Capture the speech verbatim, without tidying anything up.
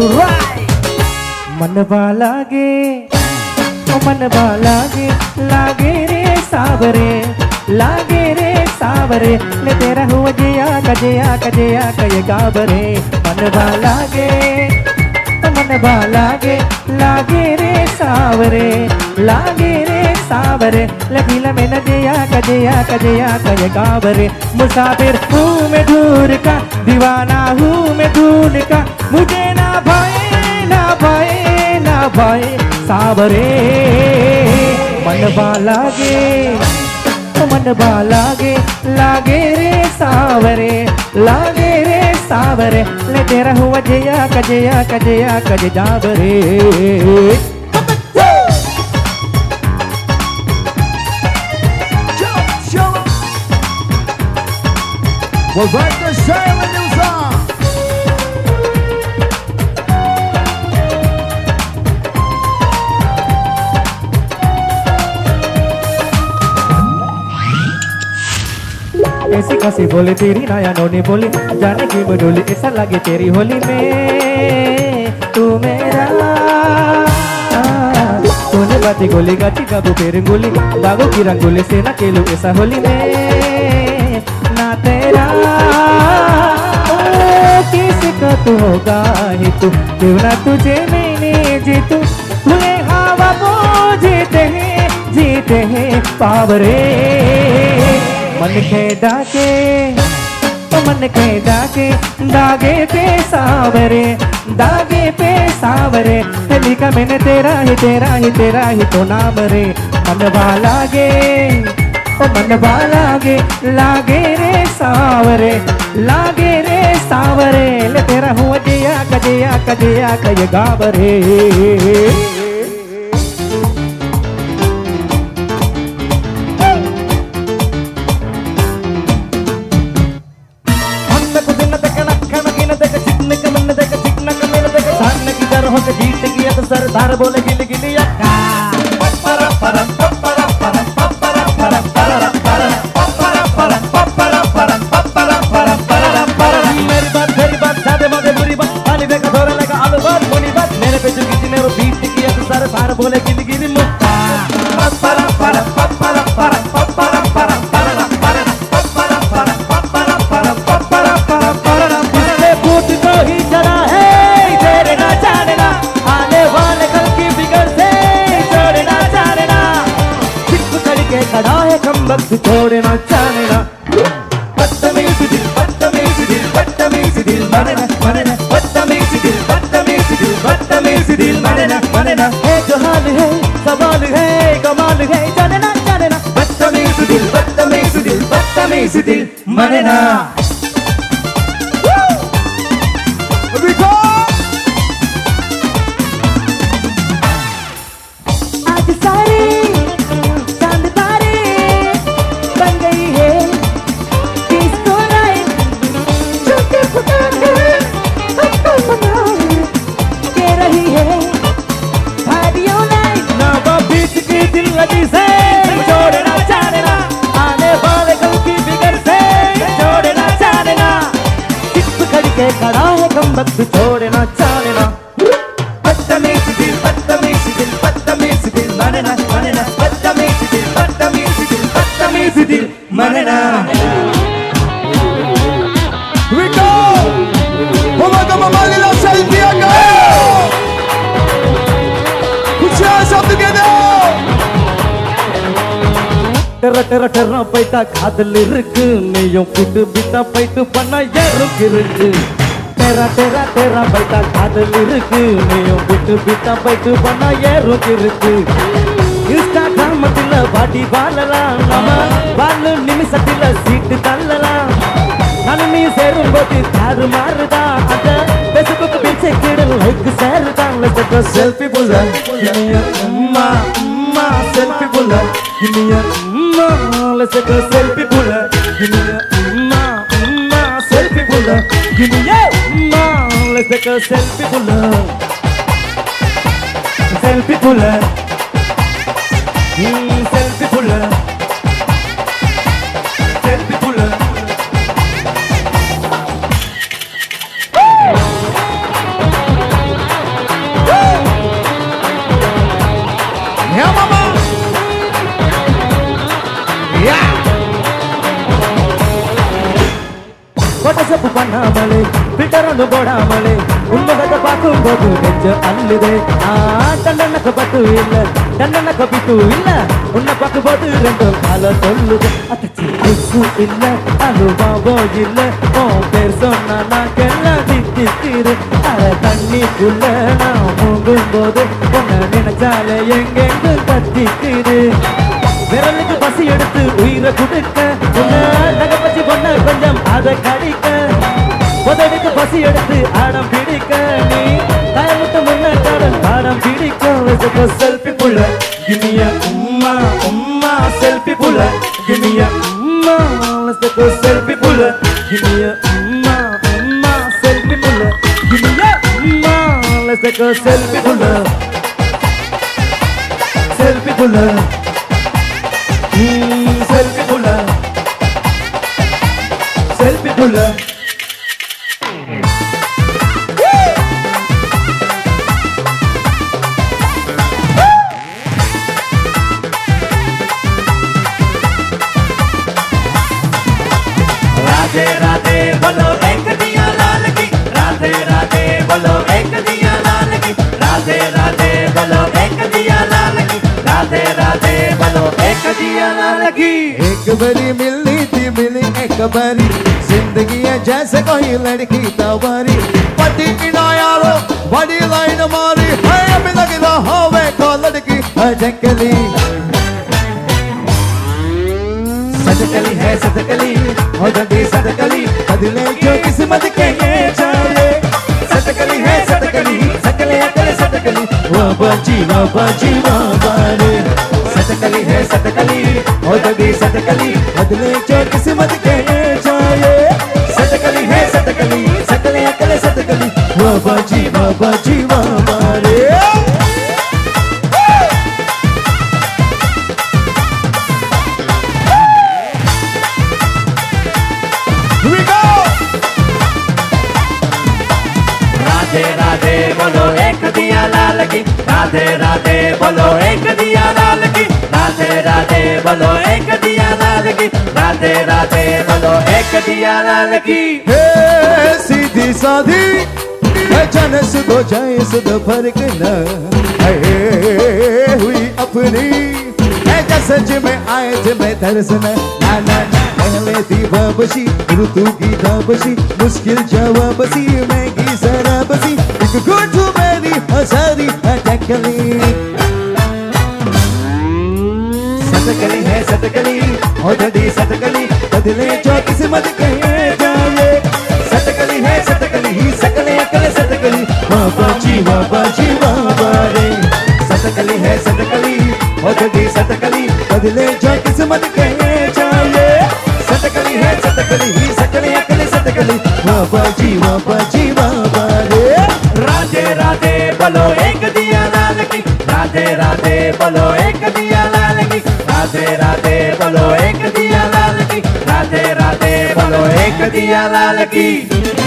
मनवा लागे ओ मनवा लागे लागे रे सावरे लागे रे सावरे ले तेरा हुआ जिया कजिया कजिया कये गावरे मनवा लागे ओ मनवा लागे लागे रे सावरे लागे रे सावरे ले दिल में न जिया कजिया कजिया कये गावरे मुसाफिर हूँ मैं दूर का दीवाना हूँ मैं दूर का मुझे ना भाई ना भाई ना भाई सावरे मनवा लागे मनवा लागे लागे रे सावरे लागे रे सावरे ले तेरा हुआ जिया कजिया कजिया कज Jaware We're back to share a new song. कैसी कैसी बोले तेरी नयनों ने बोली जाने की बडोली ऐसा लगे तेरी होली में तू मेरा तूने बाती गोली गाची गाबू फेर गोली दागो की रंगोली से ना खेलू ऐसा होली में ना तेरा किसका तू होगा ही तू क्यों ना तुझे मैंने जीतू भूले हवा को जीते हैं जीते हैं पावरे मन के डाके ओ मन के डाके दागे पे सावरे दागे पे सावरे लिखा मैंने तेरा ही तेरा ही तेरा ही तो नाम रे मनवा लागे ओ मनवा लागे लागे रे सावरे लागे रे सावरे ले तेरा हुआ जिया कजिया कजिया कय गावरे सरदार बोले गिली गिली अक्का पपरा परा पपरा परा पपरा परा परा परा पपरा परा पपरा परा पपरा परा परा परा मेरी बात तेरी बात सादे मादे बुरी बात पानी देखा थोड़ा लगा आलू बात मुनी बात मेरे पे जो किसी ने वो बीट किया तो सरदार बोले गिली गिली मुक्का पपरा परा पपरा परा पपरा परा परा परा पपरा परा पपरा परा पपरा परा परा इसने भूत को ही चला है तेरे ना जानना खड़ा है कम वक्त छोड़ना चाहना बदतमीज दिल बदतमीज दिल बदतमीज दिल मनना मनना बदतमीज दिल बदतमीज दिल बदतमीज दिल मनना मनना है जो हाल है सवाल है कमाल है जानना जानना बदतमीज दिल बदतमीज दिल बदतमीज दिल मनना खड़ा है कम वक्त छोड़ना चाहना बदतमीज दिल बदतमीज दिल बदतमीज दिल मनना मनना बदतमीज दिल बदतमीज दिल बदतमीज दिल मनना We go! Vamos a mamar la selfie acá! Put your hands up together! तेरा तेरा तेरा पैता खादल इருக்கு நீயும் புட்டு பிட்டா பைட்டு பண்ண ஏறுக்கு இருக்கு तेरा तेरा तेरा पैता खादल इருக்கு நீயும் புட்டு பிட்டா பைட்டு பண்ண ஏறுக்கு இருக்கு இன்ஸ்டாகிராமத்துல பாடி வாழலாம் நம்ம வாழு நிமிஷத்துல சீட்டு தள்ளலாம் நானும் நீ சேரும் போது தாறு மாறுதா அந்த பேஸ்புக் பேச்சை கேடு லைக் ஷேர் தான் லெட்ஸ் செல்ஃபி புள்ள அம்மா அம்மா செல்ஃபி புள்ள கிமியா அம்மா லெட்ஸ் கோ செல்ஃபி புள்ள கிமியா அம்மா அம்மா செல்ஃபி புள்ள கிமியா அம்மா லெட்ஸ் கோ செல்ஃபி புள்ள செல்ஃபி புள்ள செல்ஃபி புள்ள செல்ஃபி புள்ள ಅವನು ಬೋಡ ಮಳೆ ಉನ್ನದ ಪಾಕುವುದು ಗೆಜ್ಜ ಅಲ್ಲಿದೆ ಆ ದಂಡನಕ ಬಟ್ಟು ಇಲ್ಲ ದಂಡನಕ ಬಿಟ್ಟು ಇಲ್ಲ ಉನ್ನ ಪಾಕುಬೋದು ರೆಂಡು ಕಾಲ ತೊಲ್ಲುದು ಅತಚಿ ಐಸು ಇಲ್ಲ ಅನುಭವ ಇಲ್ಲ ಓ பேர் சொன்னா நாக்கெல்லாம் தித்திக்கிரு அட தண்ணிக்குள்ள நான் மூங்கும் போது உன்னை நினைச்சாலே எங்கெங்கு கத்திக்கிடு விரலுக்கு பசி எடுத்து உயிரை குடுக்க உன்னை நகப்பச்சி பொண்ண கொஞ்சம் அதை கடிக்க உதவிக்கு பசி எடுத்து ஆடம் பிடிக்க நீ தயமுட்டு முன்ன கடல் ஆடம் பிடிக்க செல்ஃபி புள்ள கினிய உம்மா உம்மா செல்ஃபி புள்ள கினிய உம்மா செல்ஃபி புள்ள கினிய உம்மா உம்மா செல்ஃபி புள்ள கினிய உம்மா செல்ஃபி புள்ள செல்ஃபி புள்ள செல்ஃபி புள்ள செல்ஃபி புள்ள राधे राधे बोलो एक दिया लाल की राधे राधे बोलो एक दिया लाल की राधे राधे बोलो एक दिया लाल की राधे राधे बोलो एक दिया लाल की एक बारी मिलनी थी मिली एक बारी जिंदगी है जैसे कोई लड़की तवारी पति की ना यारो बड़ी लाइन मारी है अभी लगना होवे को लड़की जंगली सटकली है सटकली हो जल्दी सटकली बदले जो किस्मत के ये जाए सटकली है सटकली सकले अकले सटकली वो बाजी वो बाजी वो बारे सटकली है सटकली हो जल्दी सटकली बदले जो किस्मत के ये जाए सटकली है सटकली सकले अकले सटकली वो बाजी वो बाजी वो बारे राधे राधे बोलो एक दिया लाल की राधे राधे बोलो एक दिया लाल की राधे राधे बोलो एक दिया लाल की राधे राधे बोलो एक दिया लाल की हे सीधी साधी जन सुधो जाए सुध फर्क न हुई अपनी ऐसा सच में आए थे मैं दर्शन ना ना ना पहले थी बाबशी ऋतु की दाबशी मुश्किल जवाबसी मैं की जरा बसी एक घुट मेरी हजारी अटकली सटकली है सटकली हो जल्दी सटकली बदले जो किस्मत कहे जाए सटकली है सटकली सकले अकले सटकली बाबा जी बाबा जी बाबा रे सटकली है सटकली हो जल्दी सटकली बदले जो किस्मत कहे जाए सटकली है सटकली सकले अकले सटकली बाबा जी बाबा जी बाबा रे राधे राधे बोलो एक दिया लाल की राधे राधे बोलो एक दिया लाल की राधे राधे बोलो एक दिया लाल की राधे राधे बोलो एक दिया लाल की